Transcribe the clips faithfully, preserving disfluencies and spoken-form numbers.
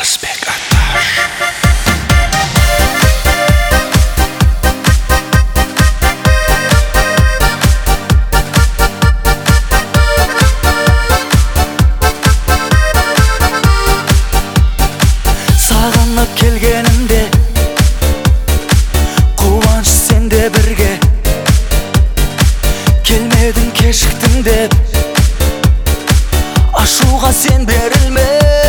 Рысбек Атташ. Сағынып келгенімде қуаныш сенде бірге, келмедің кешіктің деп ашуға сен берілме.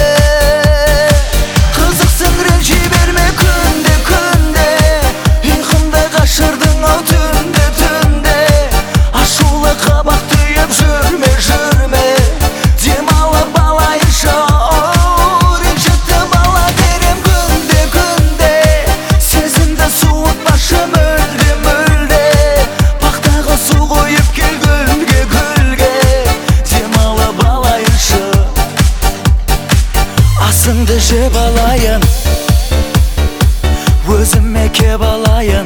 Қызықсың ренжи берме күнде күнде, ұйқымды қашырдың ау түнде түнде. Ашулы қабақ түйіп жүрме жүрме, демалып алайыншы оу ренжітті бала берем күнде күнде. Сезімді суытпашы мүлде мүлде, бақтағы су қойып кел гүлге гүлге, демалып алайыншы. Асыңды жеп алайын, өзіме кеп алайын,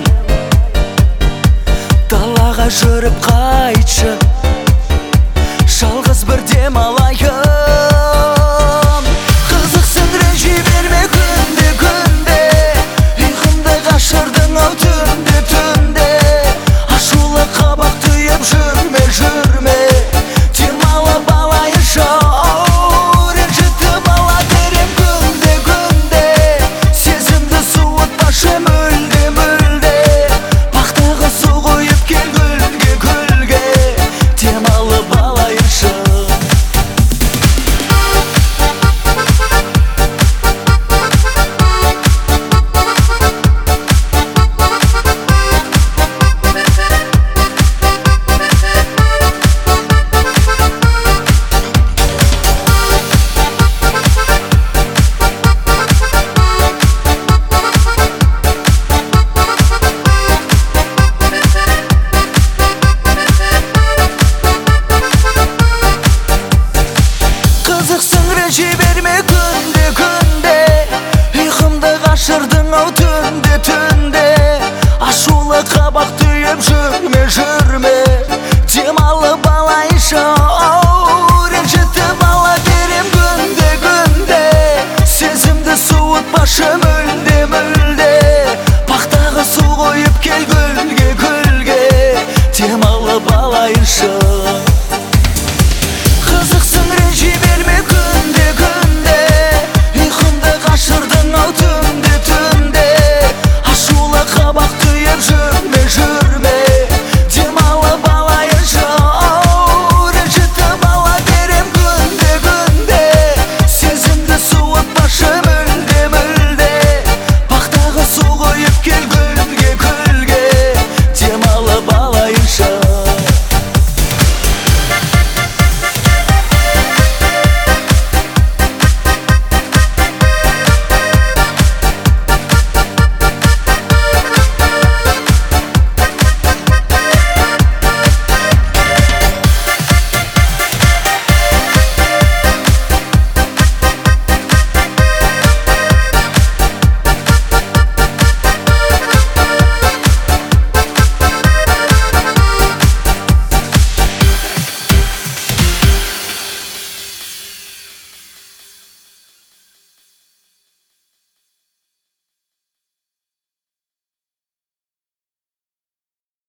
далаға жүріп қайтшы, жалғыз бір дем алайын. Қызықсың ренжи берме күнде күнде, ұйқымды қашырдың ау түнде түнде. Ашулы қабақ түйіп жүрме жүрме, демалып алайыншы оу ренжітті бала берем күнде күнде. Сезімді суытпашы мүлде мүлде, бақтағы су қойып кел гүлге гүлге, демалып алайыншы. Қызықсың ренжи берме күнде күнде, ұйқымды қашырдың ау түнде түнде. Ашулы қабақ түйіп жүрме жүрме,